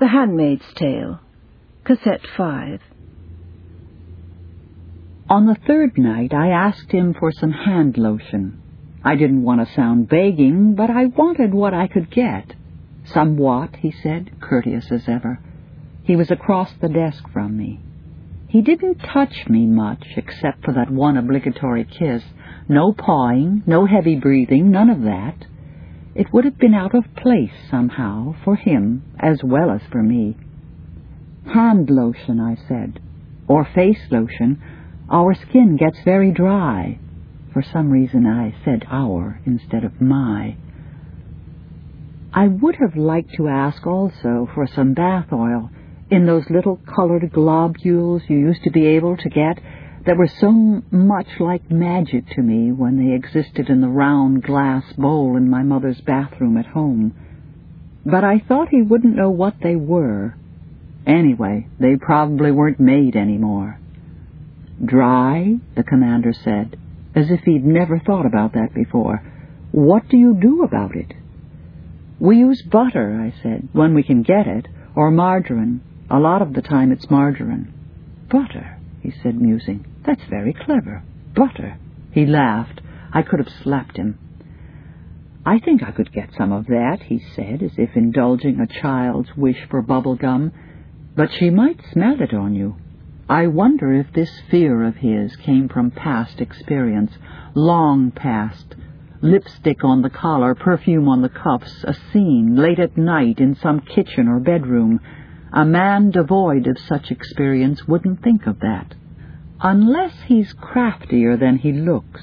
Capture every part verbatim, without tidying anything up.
The Handmaid's Tale, Cassette five. On the third night, I asked him for some hand lotion. I didn't want to sound begging, but I wanted what I could get. Somewhat, he said, courteous as ever. He was across the desk from me. He didn't touch me much, except for that one obligatory kiss. No pawing, no heavy breathing, none of that. It would have been out of place somehow, for him as well as for me. Hand lotion, I said, or face lotion. Our skin gets very dry. For some reason I said our instead of my. I would have liked to ask also for some bath oil in those little colored globules you used to be able to get that were so much like magic to me when they existed in the round glass bowl in my mother's bathroom at home. But I thought he wouldn't know what they were. Anyway, they probably weren't made anymore. Dry, the commander said, as if he'd never thought about that before. What do you do about it? We use butter, I said, when we can get it, or margarine. A lot of the time it's margarine. Butter, he said, musing. That's very clever. Butter. He laughed. I could have slapped him. I think I could get some of that, he said, as if indulging a child's wish for bubble gum. But she might smell it on you. I wonder if this fear of his came from past experience, long past. Lipstick on the collar, perfume on the cuffs, a scene, late at night in some kitchen or bedroom. A man devoid of such experience wouldn't think of that. Unless he's craftier than he looks.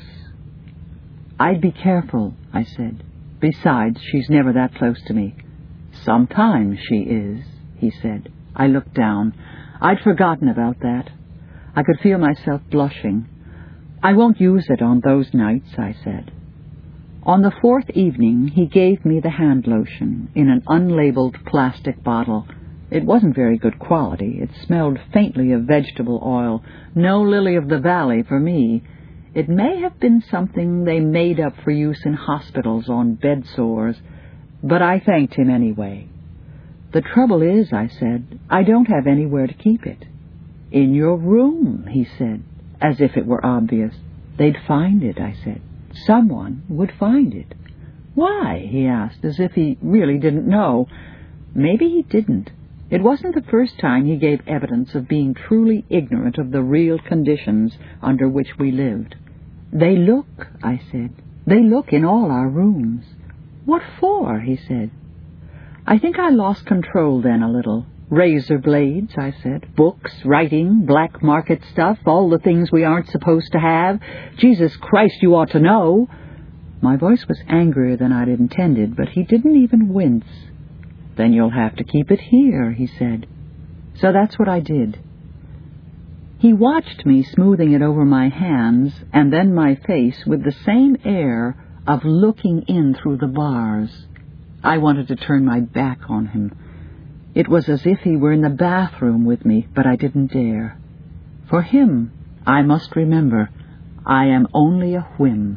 I'd be careful, I said. Besides, she's never that close to me. Sometimes she is, he said. I looked down. I'd forgotten about that. I could feel myself blushing. I won't use it on those nights, I said. On the fourth evening, he gave me the hand lotion in an unlabeled plastic bottle. It wasn't very good quality. It smelled faintly of vegetable oil. No lily of the valley for me. It may have been something they made up for use in hospitals on bed sores, but I thanked him anyway. The trouble is, I said, I don't have anywhere to keep it. In your room, he said, as if it were obvious. They'd find it, I said. Someone would find it. Why? He asked, as if he really didn't know. Maybe he didn't. It wasn't the first time he gave evidence of being truly ignorant of the real conditions under which we lived. They look, I said. They look in all our rooms. What for? He said. I think I lost control then a little. Razor blades, I said. Books, writing, black market stuff, all the things we aren't supposed to have. Jesus Christ, you ought to know. My voice was angrier than I'd intended, but he didn't even wince. Then you'll have to keep it here, he said. So that's what I did. He watched me smoothing it over my hands and then my face with the same air of looking in through the bars. I wanted to turn my back on him. It was as if he were in the bathroom with me, but I didn't dare. For him, I must remember, I am only a whim.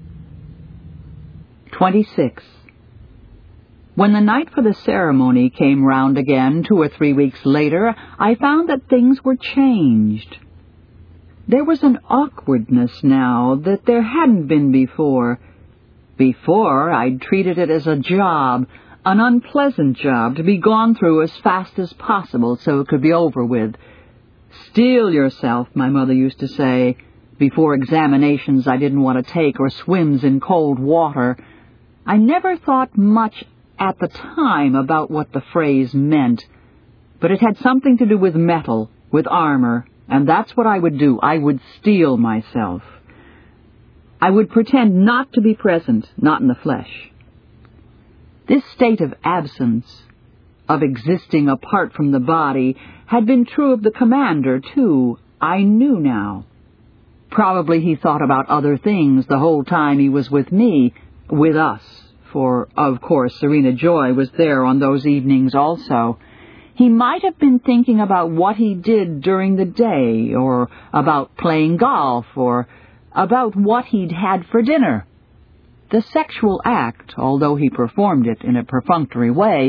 Twenty-six. When the night for the ceremony came round again, two or three weeks later, I found that things were changed. There was an awkwardness now that there hadn't been before. Before, I'd treated it as a job, an unpleasant job to be gone through as fast as possible so it could be over with. Steel yourself, my mother used to say, before examinations I didn't want to take or swims in cold water. I never thought much at the time about what the phrase meant, but it had something to do with metal, with armor, and that's what I would do. I would steel myself. I would pretend not to be present, not in the flesh. This state of absence, of existing apart from the body, had been true of the commander, too. I knew now. Probably he thought about other things the whole time he was with me, with us. For, of course, Serena Joy was there on those evenings also. He might have been thinking about what he did during the day, or about playing golf, or about what he'd had for dinner. The sexual act, although he performed it in a perfunctory way,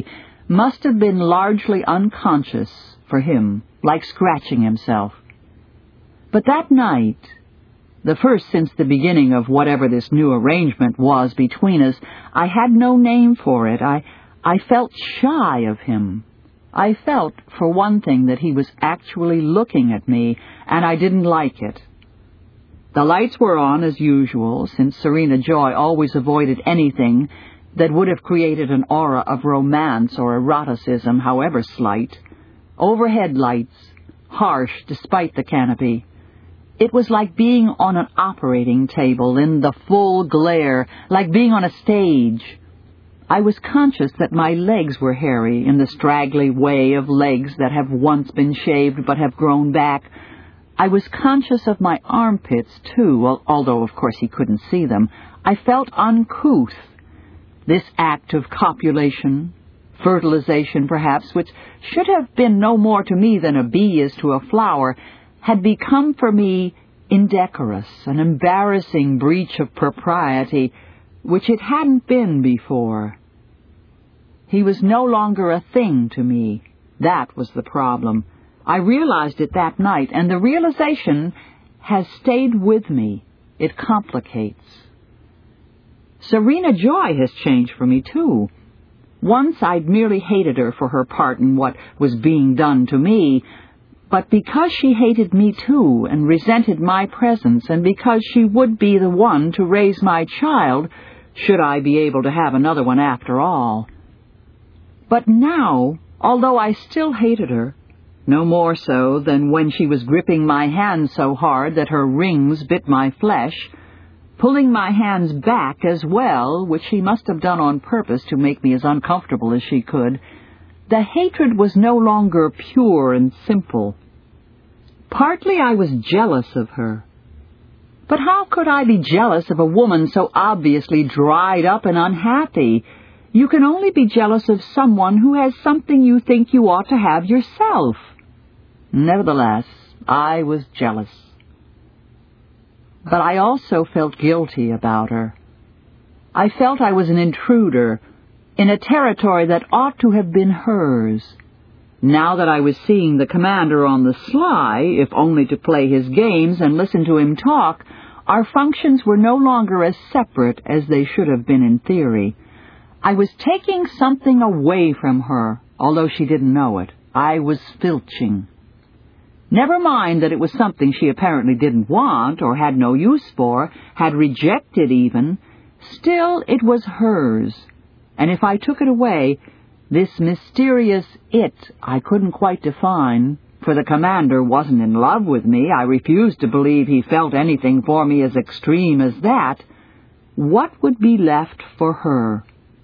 must have been largely unconscious for him, like scratching himself. But that night, the first since the beginning of whatever this new arrangement was between us, I had no name for it. I, I felt shy of him. I felt, for one thing, that he was actually looking at me, and I didn't like it. The lights were on as usual, since Serena Joy always avoided anything that would have created an aura of romance or eroticism, however slight. Overhead lights, harsh despite the canopy. It was like being on an operating table in the full glare, like being on a stage. I was conscious that my legs were hairy in the straggly way of legs that have once been shaved but have grown back. I was conscious of my armpits, too, although, of course, he couldn't see them. I felt uncouth. This act of copulation, fertilization perhaps, which should have been no more to me than a bee is to a flower, had become for me indecorous, an embarrassing breach of propriety, which it hadn't been before. He was no longer a thing to me. That was the problem. I realized it that night, and the realization has stayed with me. It complicates. Serena Joy has changed for me, too. Once I'd merely hated her for her part in what was being done to me, but because she hated me, too, and resented my presence, and because she would be the one to raise my child, should I be able to have another one after all. But now, although I still hated her, no more so than when she was gripping my hand so hard that her rings bit my flesh, pulling my hands back as well, which she must have done on purpose to make me as uncomfortable as she could, the hatred was no longer pure and simple. Partly I was jealous of her. But how could I be jealous of a woman so obviously dried up and unhappy? You can only be jealous of someone who has something you think you ought to have yourself. Nevertheless, I was jealous. But I also felt guilty about her. I felt I was an intruder in a territory that ought to have been hers. Now that I was seeing the commander on the sly, if only to play his games and listen to him talk, our functions were no longer as separate as they should have been in theory. I was taking something away from her, although she didn't know it. I was filching. Never mind that it was something she apparently didn't want, or had no use for, had rejected even. Still, it was hers, and if I took it away, this mysterious it I couldn't quite define, for the commander wasn't in love with me, I refused to believe he felt anything for me as extreme as that, what would be left for her?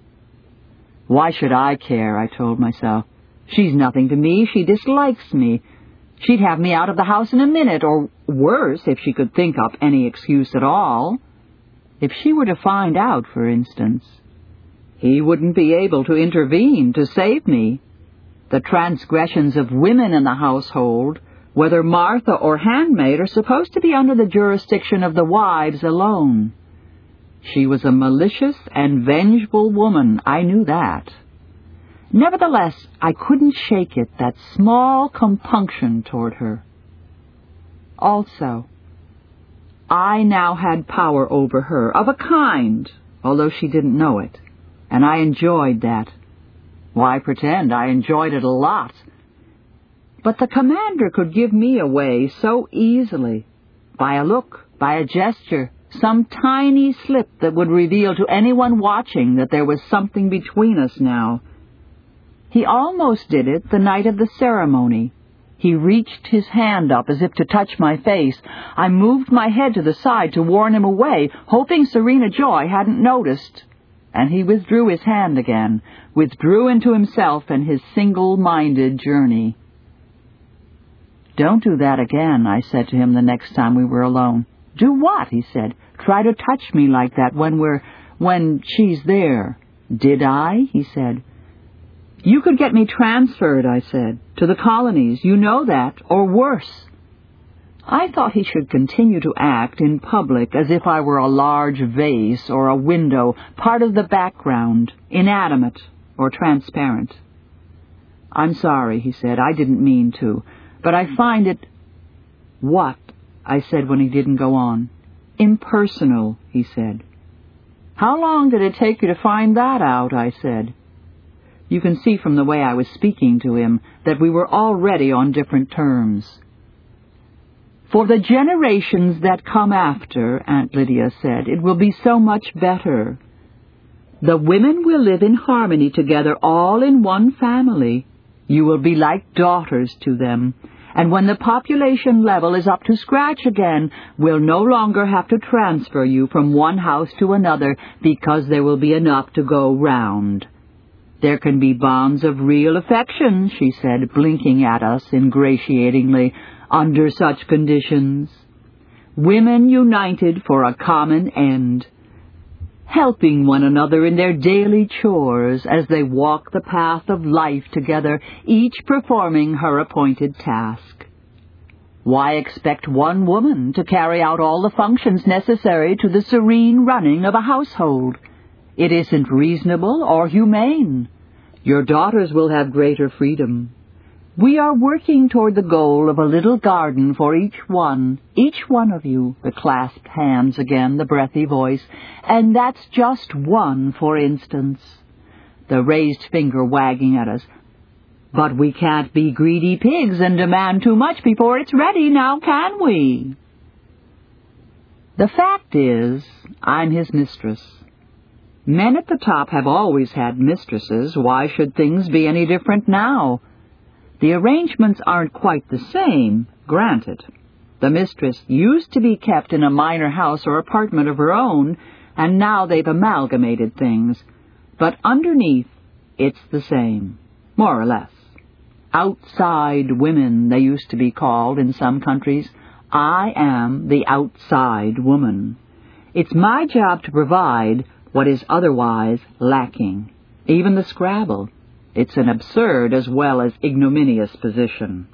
Why should I care, I told myself. She's nothing to me, she dislikes me. She'd have me out of the house in a minute, or worse, if she could think up any excuse at all. If she were to find out, for instance, he wouldn't be able to intervene to save me. The transgressions of women in the household, whether Martha or handmaid, are supposed to be under the jurisdiction of the wives alone. She was a malicious and vengeful woman, I knew that. Nevertheless, I couldn't shake it, that small compunction toward her. Also, I now had power over her, of a kind, although she didn't know it, and I enjoyed that. Why pretend? I enjoyed it a lot. But the commander could give me away so easily, by a look, by a gesture, some tiny slip that would reveal to anyone watching that there was something between us now. He almost did it the night of the ceremony. He reached his hand up as if to touch my face. I moved my head to the side to warn him away, hoping Serena Joy hadn't noticed. And he withdrew his hand again, withdrew into himself and his single-minded journey. "Don't do that again," I said to him the next time we were alone. "Do what?" he said. "Try to touch me like that when we're, when she's there." "Did I?" he said. "You could get me transferred," I said, "to the colonies. You know that, or worse." I thought he should continue to act in public as if I were a large vase or a window, part of the background, inanimate or transparent. "I'm sorry," he said. "I didn't mean to. But I find it—" "What?" I said when he didn't go on. "Impersonal," he said. "How long did it take you to find that out?" I said. You can see from the way I was speaking to him that we were already on different terms. "For the generations that come after," Aunt Lydia said, "it will be so much better. The women will live in harmony together, all in one family. You will be like daughters to them. And when the population level is up to scratch again, we'll no longer have to transfer you from one house to another because there will be enough to go round. There can be bonds of real affection," she said, blinking at us ingratiatingly, "under such conditions. Women united for a common end, helping one another in their daily chores as they walk the path of life together, each performing her appointed task. Why expect one woman to carry out all the functions necessary to the serene running of a household? It isn't reasonable or humane. Your daughters will have greater freedom. We are working toward the goal of a little garden for each one, each one of you," the clasped hands again, the breathy voice, "and that's just one, for instance," the raised finger wagging at us. "But we can't be greedy pigs and demand too much before it's ready, now can we?" The fact is, I'm his mistress. Men at the top have always had mistresses. Why should things be any different now? The arrangements aren't quite the same, granted. The mistress used to be kept in a minor house or apartment of her own, and now they've amalgamated things. But underneath, it's the same, more or less. Outside women, they used to be called in some countries. I am the outside woman. It's my job to provide what is otherwise lacking. Even the Scrabble. It's an absurd as well as ignominious position.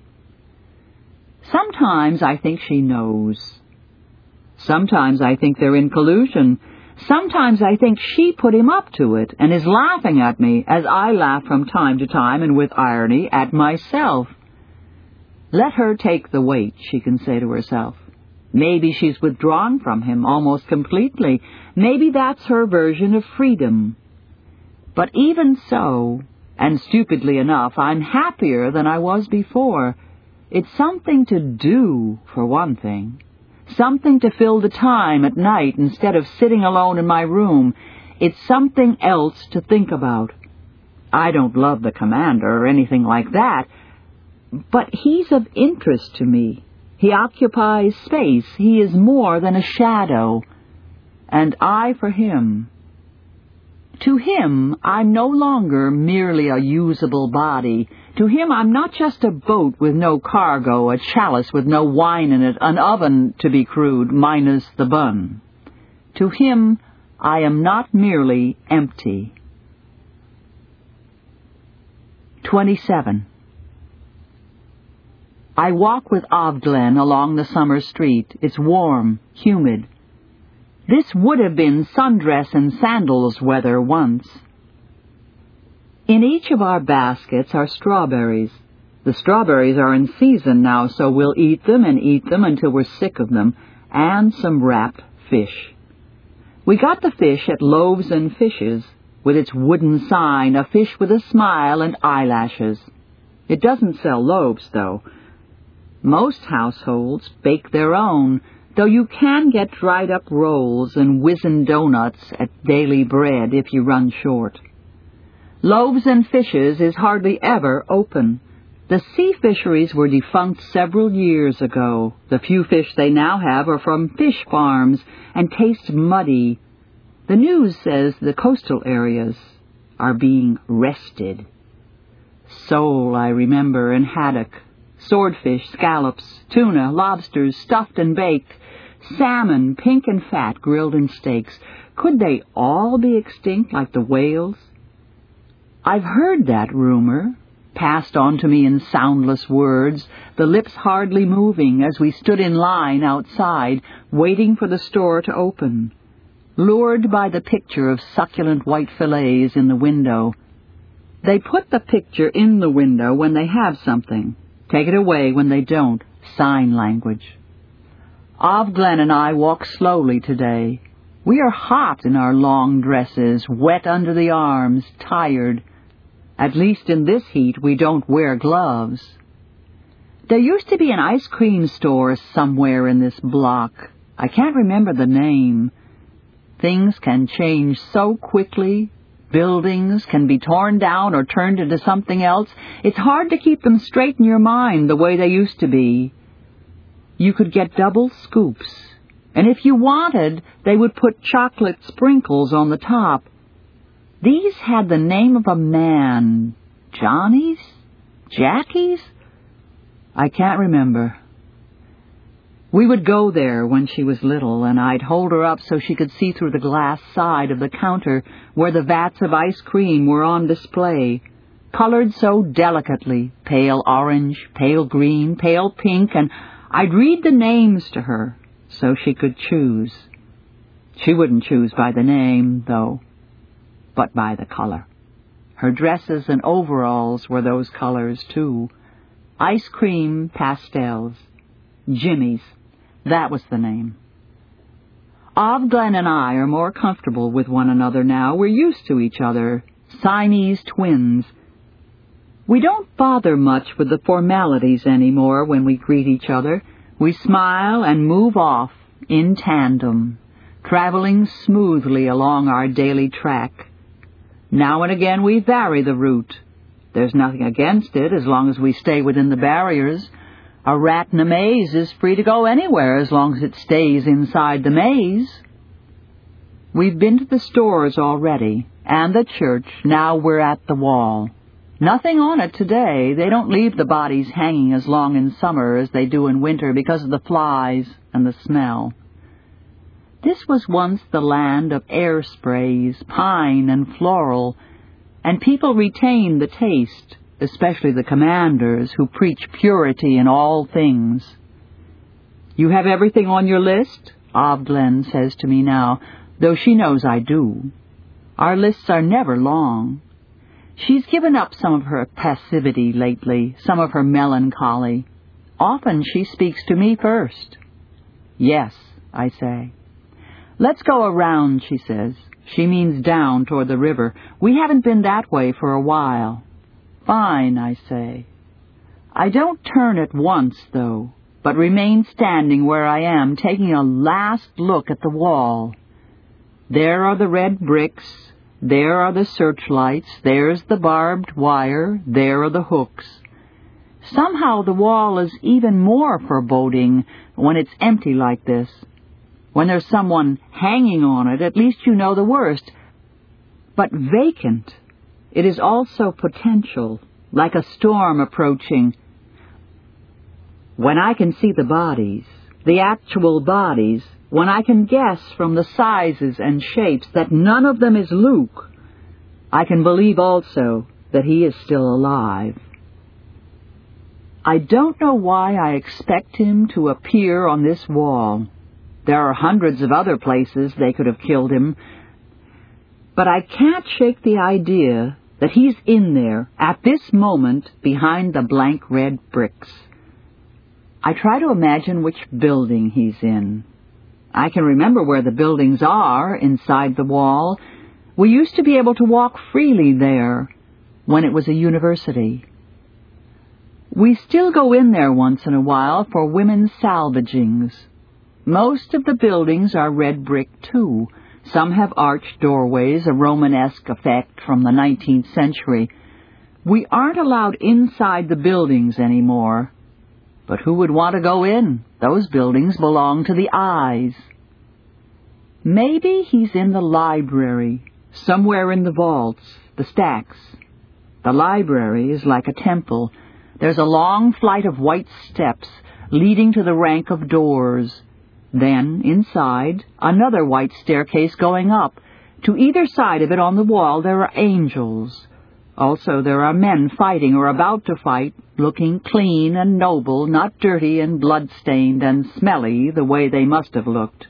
Sometimes I think she knows. Sometimes I think they're in collusion. Sometimes I think she put him up to it and is laughing at me, as I laugh from time to time and with irony at myself. Let her take the weight, she can say to herself. Maybe she's withdrawn from him almost completely. Maybe that's her version of freedom. But even so, and stupidly enough, I'm happier than I was before. It's something to do, for one thing. Something to fill the time at night instead of sitting alone in my room. It's something else to think about. I don't love the commander or anything like that, but he's of interest to me. He occupies space. He is more than a shadow. And I for him. To him, I'm no longer merely a usable body. To him, I'm not just a boat with no cargo, a chalice with no wine in it, an oven, to be crude, minus the bun. To him, I am not merely empty. twenty-seven. I walk with Ovglen along the summer street. It's warm, humid. This would have been sundress and sandals weather once. In each of our baskets are strawberries. The strawberries are in season now, so we'll eat them and eat them until we're sick of them, and some wrapped fish. We got the fish at Loaves and Fishes, with its wooden sign, a fish with a smile and eyelashes. It doesn't sell loaves, though. Most households bake their own, though you can get dried-up rolls and wizened donuts at Daily Bread if you run short. Loaves and Fishes is hardly ever open. The sea fisheries were defunct several years ago. The few fish they now have are from fish farms and taste muddy. The news says the coastal areas are being wrested. Sole, I remember, and haddock. Swordfish, scallops, tuna, lobsters, stuffed and baked, salmon, pink and fat, grilled in steaks. Could they all be extinct like the whales? I've heard that rumor, passed on to me in soundless words, the lips hardly moving as we stood in line outside, waiting for the store to open, lured by the picture of succulent white fillets in the window. They put the picture in the window when they have something. Take it away when they don't. Sign language. Ovglen and I walk slowly today. We are hot in our long dresses, wet under the arms, tired. At least in this heat we don't wear gloves. There used to be an ice cream store somewhere in this block. I can't remember the name. Things can change so quickly. Buildings can be torn down or turned into something else. It's hard to keep them straight in your mind the way they used to be. You could get double scoops, and if you wanted, they would put chocolate sprinkles on the top. These had the name of a man. Johnny's? Jackie's? I can't remember. We would go there when she was little, and I'd hold her up so she could see through the glass side of the counter where the vats of ice cream were on display, colored so delicately, pale orange, pale green, pale pink, and I'd read the names to her so she could choose. She wouldn't choose by the name, though, but by the color. Her dresses and overalls were those colors, too. Ice cream pastels. Jimmy's. That was the name. Ovglen and I are more comfortable with one another now. We're used to each other. Siamese twins. We don't bother much with the formalities anymore when we greet each other. We smile and move off in tandem, traveling smoothly along our daily track. Now and again we vary the route. There's nothing against it as long as we stay within the barriers. A rat in a maze is free to go anywhere as long as it stays inside the maze. We've been to the stores already, and the church. Now we're at the wall. Nothing on it today. They don't leave the bodies hanging as long in summer as they do in winter because of the flies and the smell. This was once the land of air sprays, pine and floral, and people retained the taste, especially the commanders who preach purity in all things. You have everything on your list? Ovglen says to me now, though she knows I do. Our lists are never long. She's given up some of her passivity lately, some of her melancholy. Often she speaks to me first. Yes, I say. Let's go around, she says. She means down toward the river. We haven't been that way for a while. Fine, I say. I don't turn at once, though, but remain standing where I am, taking a last look at the wall. There are the red bricks, there are the searchlights, there's the barbed wire, there are the hooks. Somehow the wall is even more foreboding when it's empty like this. When there's someone hanging on it, at least you know the worst. But vacant, it is also potential, like a storm approaching. When I can see the bodies, the actual bodies, when I can guess from the sizes and shapes that none of them is Luke, I can believe also that he is still alive. I don't know why I expect him to appear on this wall. There are hundreds of other places they could have killed him, but I can't shake the idea that he's in there at this moment behind the blank red bricks. I try to imagine which building he's in. I can remember where the buildings are inside the wall. We used to be able to walk freely there when it was a university. We still go in there once in a while for women's salvagings. Most of the buildings are red brick, too. Some have arched doorways, a Romanesque effect from the nineteenth century. We aren't allowed inside the buildings anymore. But who would want to go in? Those buildings belong to the eyes. Maybe he's in the library, somewhere in the vaults, the stacks. The library is like a temple. There's a long flight of white steps leading to the rank of doors. Then, inside, another white staircase going up. To either side of it on the wall there are angels. Also there are men fighting or about to fight, looking clean and noble, not dirty and blood-stained and smelly the way they must have looked.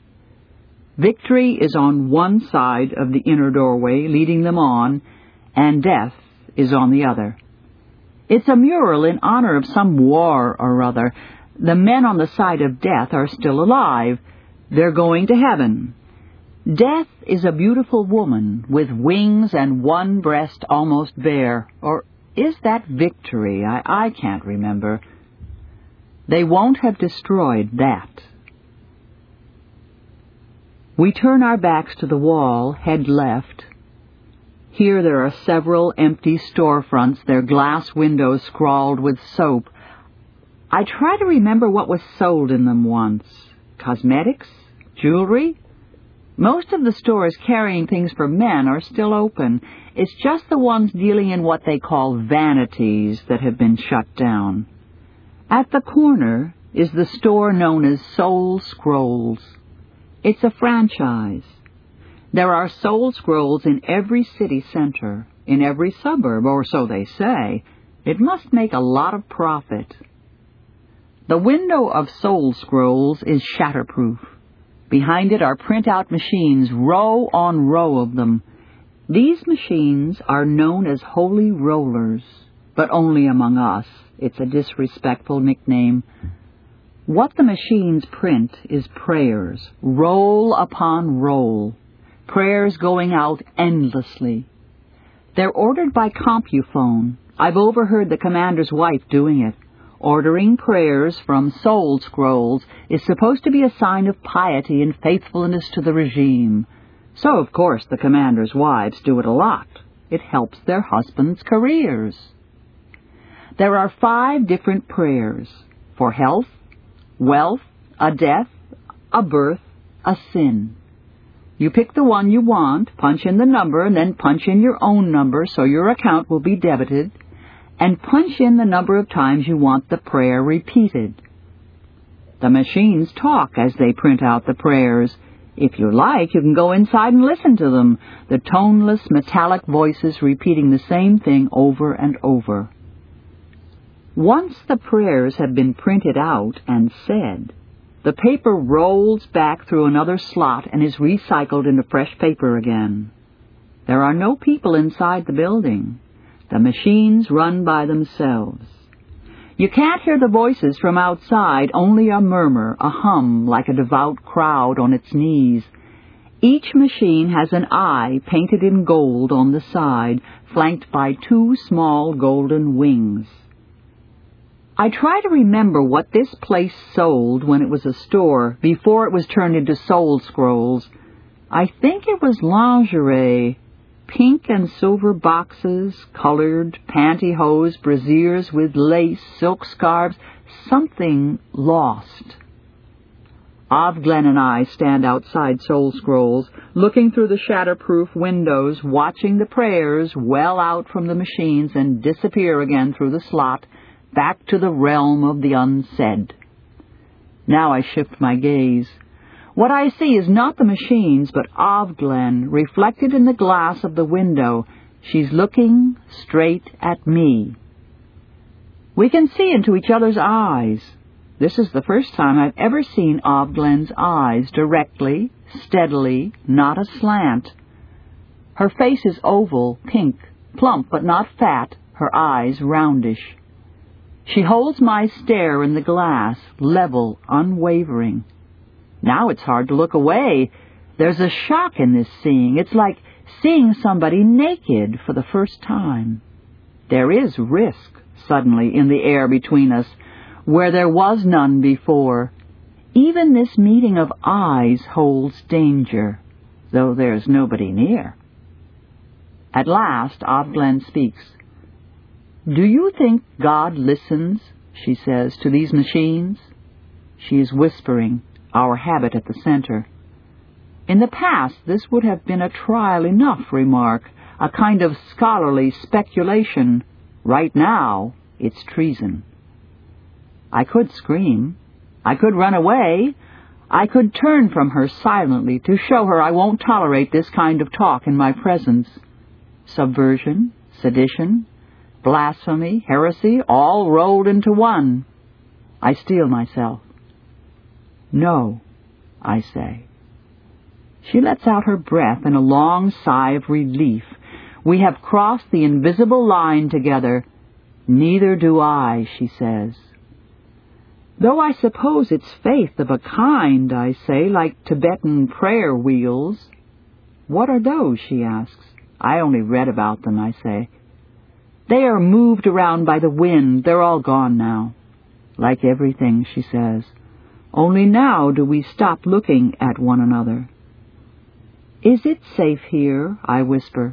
Victory is on one side of the inner doorway leading them on, and death is on the other. It's a mural in honor of some war or other. The men on the side of death are still alive. They're going to heaven. Death is a beautiful woman with wings and one breast almost bare. Or is that victory? I, I can't remember. They won't have destroyed that. We turn our backs to the wall, head left. Here there are several empty storefronts, their glass windows scrawled with soap. I try to remember what was sold in them once. Cosmetics? Jewelry? Most of the stores carrying things for men are still open. It's just the ones dealing in what they call vanities that have been shut down. At the corner is the store known as Soul Scrolls. It's a franchise. There are Soul Scrolls in every city center, in every suburb, or so they say. It must make a lot of profit. The window of Soul Scrolls is shatterproof. Behind it are print-out machines, row on row of them. These machines are known as holy rollers, but only among us. It's a disrespectful nickname. What the machines print is prayers, roll upon roll, prayers going out endlessly. They're ordered by CompuPhone. I've overheard the commander's wife doing it. Ordering prayers from Soul Scrolls is supposed to be a sign of piety and faithfulness to the regime. So, of course, the commander's wives do it a lot. It helps their husbands' careers. There are five different prayers: for health, wealth, a death, a birth, a sin. You pick the one you want, punch in the number, and then punch in your own number so your account will be debited, and punch in the number of times you want the prayer repeated. The machines talk as they print out the prayers. If you like, you can go inside and listen to them, the toneless, metallic voices repeating the same thing over and over. Once the prayers have been printed out and said, the paper rolls back through another slot and is recycled into fresh paper again. There are no people inside the building. The machines run by themselves. You can't hear the voices from outside, only a murmur, a hum, like a devout crowd on its knees. Each machine has an eye painted in gold on the side, flanked by two small golden wings. I try to remember what this place sold when it was a store, before it was turned into Soul Scrolls. I think it was lingerie, pink and silver boxes, colored pantyhose, brassieres with lace, silk scarves, something lost. Ovglen and I stand outside Soul Scrolls, looking through the shatterproof windows, watching the prayers well out from the machines and disappear again through the slot, back to the realm of the unsaid. Now I shift my gaze. What I see is not the machines, but Ovglen, reflected in the glass of the window. She's looking straight at me. We can see into each other's eyes. This is the first time I've ever seen Ovglen's eyes directly, steadily, not aslant. Her face is oval, pink, plump but not fat, her eyes roundish. She holds my stare in the glass, level, unwavering. Now it's hard to look away. There's a shock in this seeing. It's like seeing somebody naked for the first time. There is risk, suddenly, in the air between us, where there was none before. Even this meeting of eyes holds danger, though there's nobody near. At last, Ovglen speaks. "Do you think God listens," she says, "to these machines?" She is whispering, our habit at the center. In the past, this would have been a trial enough remark, a kind of scholarly speculation. Right now, it's treason. I could scream. I could run away. I could turn from her silently to show her I won't tolerate this kind of talk in my presence. Subversion, sedition, blasphemy, heresy, all rolled into one. I steel myself. "No," I say. She lets out her breath in a long sigh of relief. We have crossed the invisible line together. Neither do I, she says. Though I suppose it's faith of a kind, I say, like Tibetan prayer wheels. What are those, she asks. I only read about them, I say. They are moved around by the wind. They're all gone now. Like everything, she says. Only now do we stop looking at one another. Is it safe here? I whisper.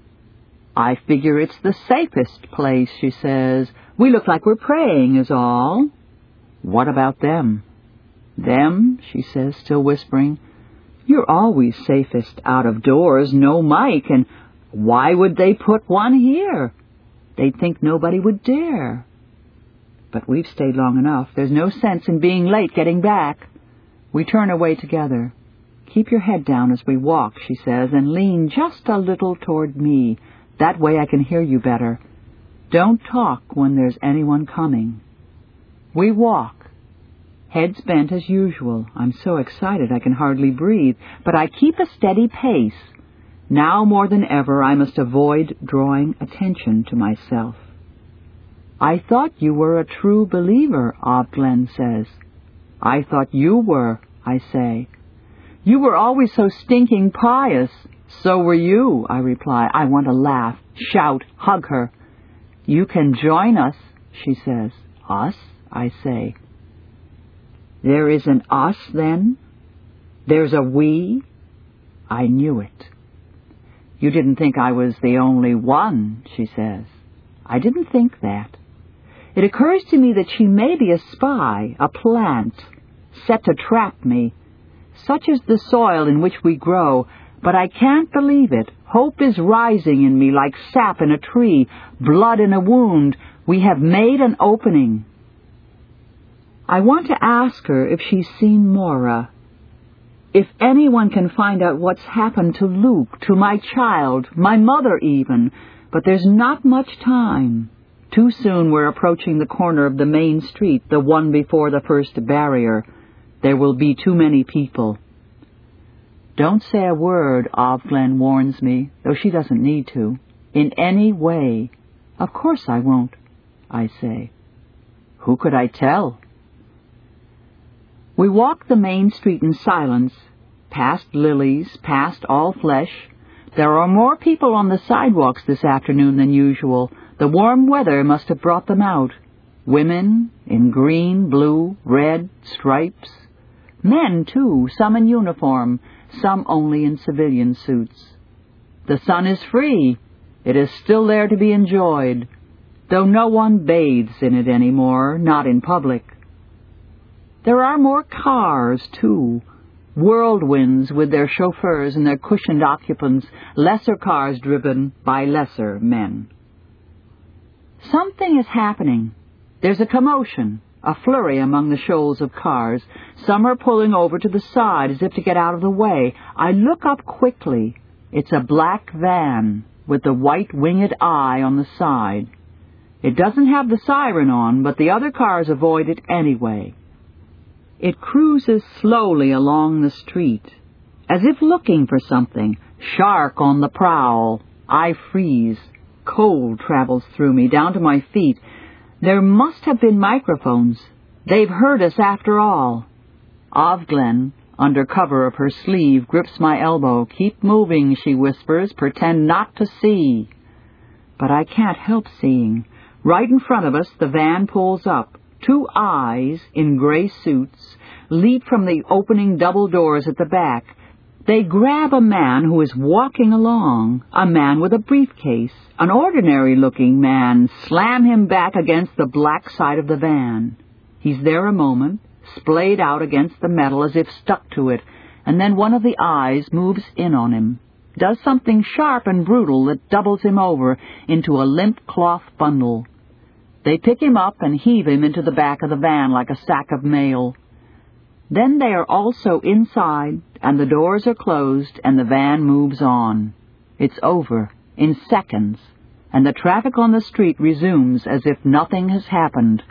I figure it's the safest place, she says. We look like we're praying is all. What about them? Them, she says, still whispering. You're always safest out of doors, no mic, and why would they put one here? They'd think nobody would dare. But we've stayed long enough. There's no sense in being late getting back. We turn away together. Keep your head down as we walk, she says, and lean just a little toward me. That way I can hear you better. Don't talk when there's anyone coming. We walk. Heads bent as usual. I'm so excited I can hardly breathe, but I keep a steady pace. Now more than ever I must avoid drawing attention to myself. I thought you were a true believer, Ovglen says. I thought you were, I say. You were always so stinking pious. So were you, I reply. I want to laugh, shout, hug her. You can join us, she says. Us, I say. There is an us, then? There's a we? I knew it. You didn't think I was the only one, she says. I didn't think that. It occurs to me that she may be a spy, a plant, set to trap me. Such is the soil in which we grow, but I can't believe it. Hope is rising in me like sap in a tree, blood in a wound. We have made an opening. I want to ask her if she's seen Maura. If anyone can find out what's happened to Luke, to my child, my mother even, but there's not much time. Too soon we're approaching the corner of the main street, the one before the first barrier. There will be too many people. Don't say a word, Ovglen warns me, though she doesn't need to. In any way. Of course I won't, I say. Who could I tell? We walk the main street in silence, past lilies, past all flesh. There are more people on the sidewalks this afternoon than usual. The warm weather must have brought them out. Women in green, blue, red stripes. Men, too, some in uniform, some only in civilian suits. The sun is free. It is still there to be enjoyed, though no one bathes in it anymore, not in public. There are more cars, too, whirlwinds with their chauffeurs and their cushioned occupants, lesser cars driven by lesser men. Something is happening. There's a commotion, a flurry among the shoals of cars. Some are pulling over to the side as if to get out of the way. I look up quickly. It's a black van with the white winged eye on the side. It doesn't have the siren on, but the other cars avoid it anyway. It cruises slowly along the street, as if looking for something. Shark on the prowl. I freeze. Cold travels through me, down to my feet. There must have been microphones. They've heard us after all. Ovglen, under cover of her sleeve, grips my elbow. Keep moving, she whispers. Pretend not to see. But I can't help seeing. Right in front of us, the van pulls up. Two eyes, in gray suits, leap from the opening double doors at the back. They grab a man who is walking along, a man with a briefcase, an ordinary-looking man, slam him back against the black side of the van. He's there a moment, splayed out against the metal as if stuck to it, and then one of the eyes moves in on him, does something sharp and brutal that doubles him over into a limp cloth bundle. They pick him up and heave him into the back of the van like a sack of mail. Then they are also inside, and the doors are closed, and the van moves on. It's over, in seconds, and the traffic on the street resumes as if nothing has happened.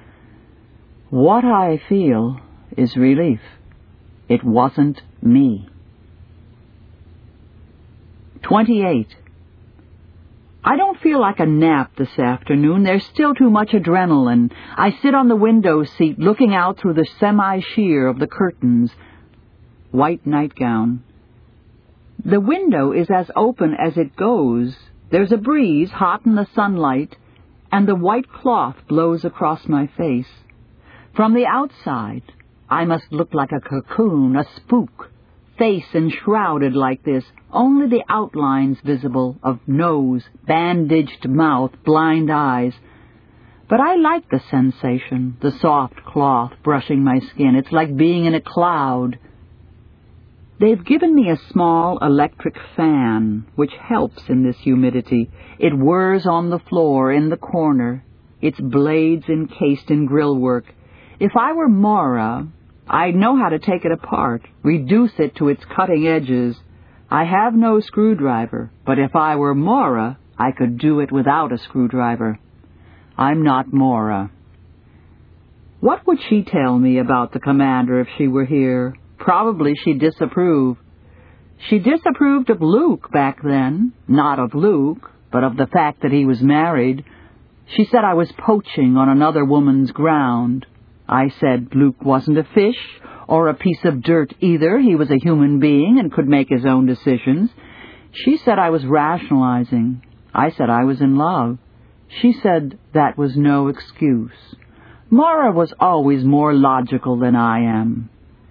What I feel is relief. It wasn't me. twenty-eight. I don't feel like a nap this afternoon. There's still too much adrenaline. I sit on the window seat looking out through the semi-sheer of the curtains. White nightgown. The window is as open as it goes. There's a breeze, hot in the sunlight, and the white cloth blows across my face. From the outside, I must look like a cocoon, a spook, face enshrouded like this, only the outlines visible of nose, bandaged mouth, blind eyes. But I like the sensation, the soft cloth brushing my skin. It's like being in a cloud. They've given me a small electric fan, which helps in this humidity. It whirs on the floor in the corner, its blades encased in grillwork. If I were Maura, I'd know how to take it apart, reduce it to its cutting edges. I have no screwdriver, but if I were Maura, I could do it without a screwdriver. I'm not Maura. What would she tell me about the commander if she were here? Probably she'd disapprove. She disapproved of Luke back then, not of Luke, but of the fact that he was married. She said I was poaching on another woman's ground. I said Luke wasn't a fish or a piece of dirt either. He was a human being and could make his own decisions. She said I was rationalizing. I said I was in love. She said that was no excuse. Maura was always more logical than I am.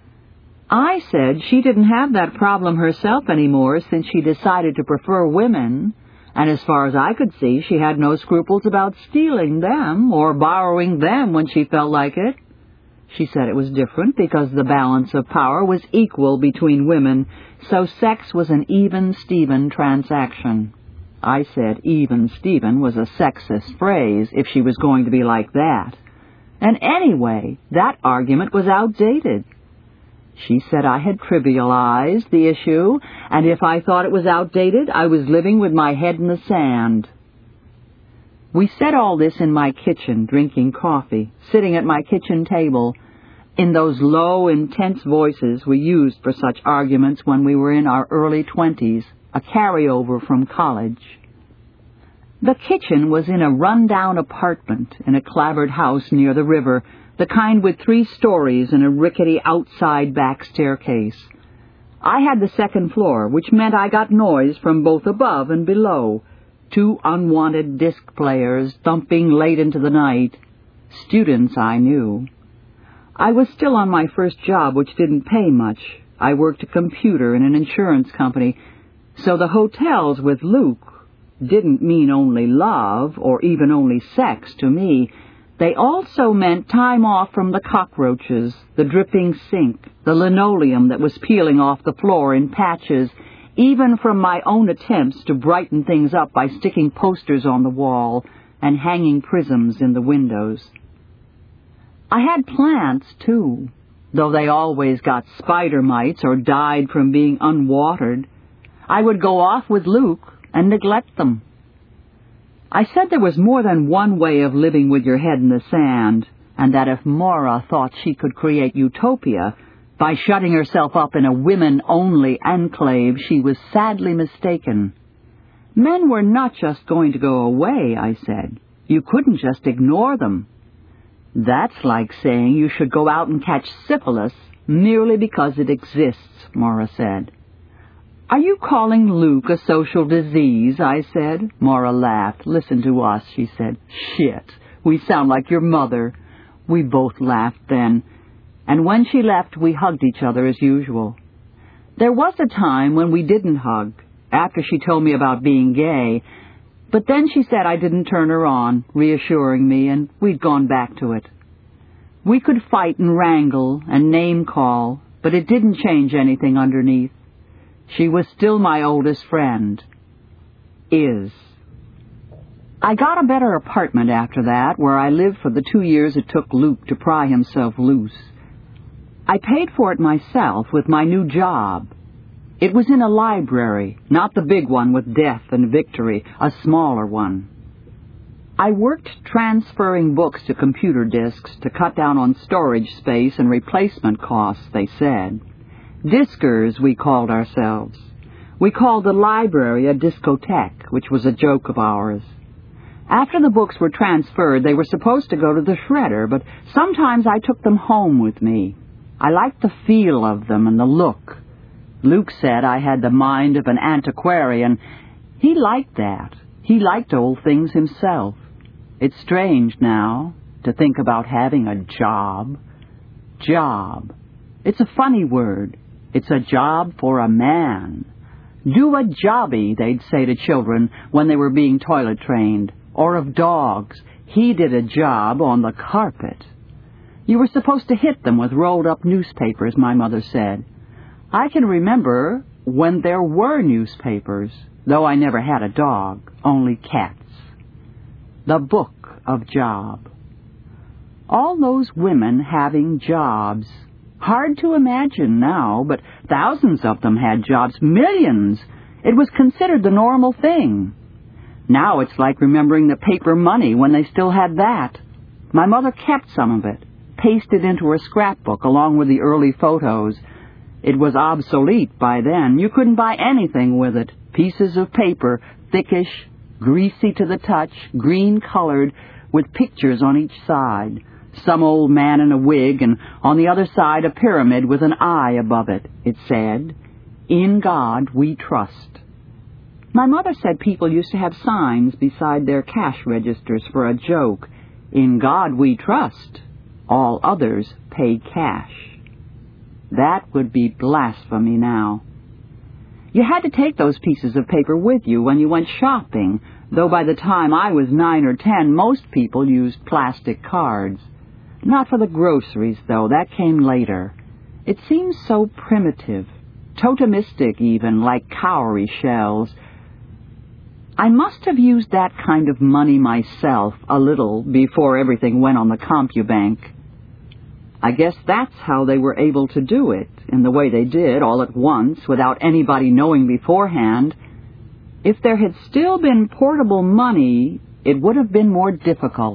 I said she didn't have that problem herself anymore since she decided to prefer women, and as far as I could see, she had no scruples about stealing them or borrowing them when she felt like it. She said it was different because the balance of power was equal between women, so sex was an even-Steven transaction. I said even-Steven was a sexist phrase if she was going to be like that. And anyway, that argument was outdated. She said I had trivialized the issue, and if I thought it was outdated, I was living with my head in the sand. We said all this in my kitchen, drinking coffee, sitting at my kitchen table, in those low, intense voices we used for such arguments when we were in our early twenties, a carryover from college. The kitchen was in a run-down apartment in a clapboard house near the river, the kind with three stories and a rickety outside back staircase. I had the second floor, which meant I got noise from both above and below. Two unwanted disc players thumping late into the night. Students I knew. I was still on my first job, which didn't pay much. I worked a computer in an insurance company, so the hotels with Luke didn't mean only love or even only sex to me. They also meant time off from the cockroaches, the dripping sink, the linoleum that was peeling off the floor in patches, even from my own attempts to brighten things up by sticking posters on the wall and hanging prisms in the windows. I had plants, too, though they always got spider mites or died from being unwatered. I would go off with Luke and neglect them. I said there was more than one way of living with your head in the sand, and that if Maura thought she could create utopia by shutting herself up in a women-only enclave, she was sadly mistaken. Men were not just going to go away, I said. You couldn't just ignore them. That's like saying you should go out and catch syphilis merely because it exists, Maura said. Are you calling Luke a social disease? I said. Maura laughed. Listen to us, she said. Shit, we sound like your mother. We both laughed then, and when she left, we hugged each other as usual. There was a time when we didn't hug, after she told me about being gay, but then she said I didn't turn her on, reassuring me, and we'd gone back to it. We could fight and wrangle and name-call, but it didn't change anything underneath. She was still my oldest friend. Is. I got a better apartment after that, where I lived for the two years it took Luke to pry himself loose. I paid for it myself with my new job. It was in a library, not the big one with death and victory, a smaller one. I worked transferring books to computer disks to cut down on storage space and replacement costs, they said. Diskers, we called ourselves. We called the library a discotheque, which was a joke of ours. After the books were transferred, they were supposed to go to the shredder, but sometimes I took them home with me. I liked the feel of them and the look. Luke said I had the mind of an antiquarian. He liked that. He liked old things himself. It's strange now to think about having a job. Job. It's a funny word. It's a job for a man. Do a jobby, they'd say to children when they were being toilet trained. Or of dogs. He did a job on the carpet. You were supposed to hit them with rolled-up newspapers, my mother said. I can remember when there were newspapers, though I never had a dog, only cats. The book of job. All those women having jobs. Hard to imagine now, but thousands of them had jobs, millions. It was considered the normal thing. Now it's like remembering the paper money when they still had that. My mother kept some of it, pasted into her scrapbook along with the early photos. It was obsolete by then. You couldn't buy anything with it. Pieces of paper, thickish, greasy to the touch, green-colored, with pictures on each side. Some old man in a wig, and on the other side a pyramid with an eye above it. It said, "In God we trust." My mother said people used to have signs beside their cash registers for a joke. "In God we trust. All others pay cash." That would be blasphemy now. You had to take those pieces of paper with you when you went shopping, though by the time I was nine or ten, most people used plastic cards. Not for the groceries, though. That came later. It seems so primitive, totemistic even, like cowrie shells. I must have used that kind of money myself a little before everything went on the CompuBank. I guess that's how they were able to do it, in the way they did, all at once, without anybody knowing beforehand. If there had still been portable money, it would have been more difficult.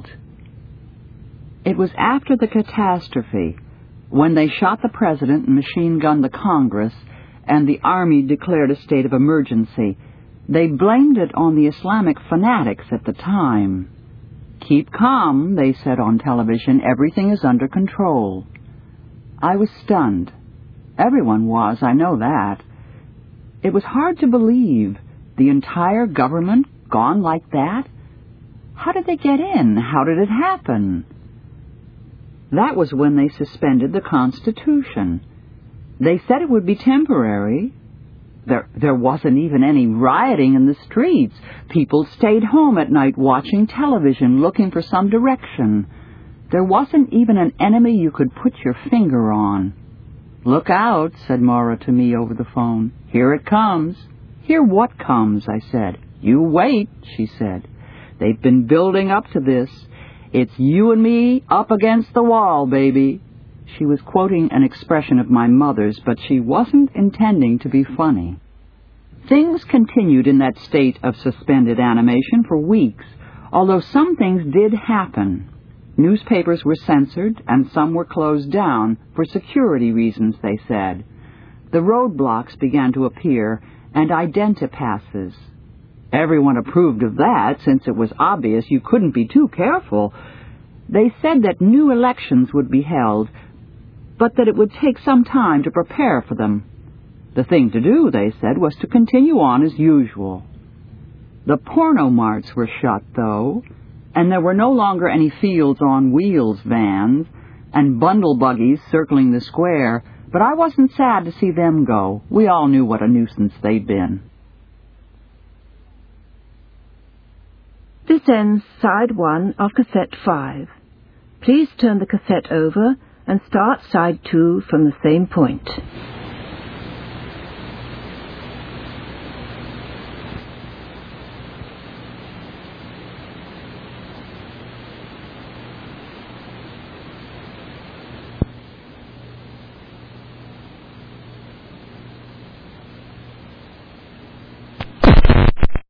It was after the catastrophe, when they shot the president and machine-gunned the Congress, and the army declared a state of emergency. They blamed it on the Islamic fanatics at the time. "Keep calm," they said on television. "Everything is under control." I was stunned. Everyone was, I know that. It was hard to believe. The entire government gone like that? How did they get in? How did it happen? That was when they suspended the Constitution. They said it would be temporary. There, there wasn't even any rioting in the streets. People stayed home at night watching television, looking for some direction. There wasn't even an enemy you could put your finger on. "Look out," said Maura to me over the phone. "Here it comes." "Here what comes?" I said. "You wait," she said. "They've been building up to this. It's you and me up against the wall, baby." She was quoting an expression of my mother's, but she wasn't intending to be funny. Things continued in that state of suspended animation for weeks, although some things did happen. Newspapers were censored, and some were closed down for security reasons, they said. The roadblocks began to appear, and identipasses. Everyone approved of that, since it was obvious you couldn't be too careful. They said that new elections would be held, but that it would take some time to prepare for them. The thing to do, they said, was to continue on as usual. The porno marts were shut, though, and there were no longer any Fields on Wheels vans and bundle buggies circling the square, but I wasn't sad to see them go. We all knew what a nuisance they'd been. This ends side one of cassette five. Please turn the cassette over and start side two from the same point.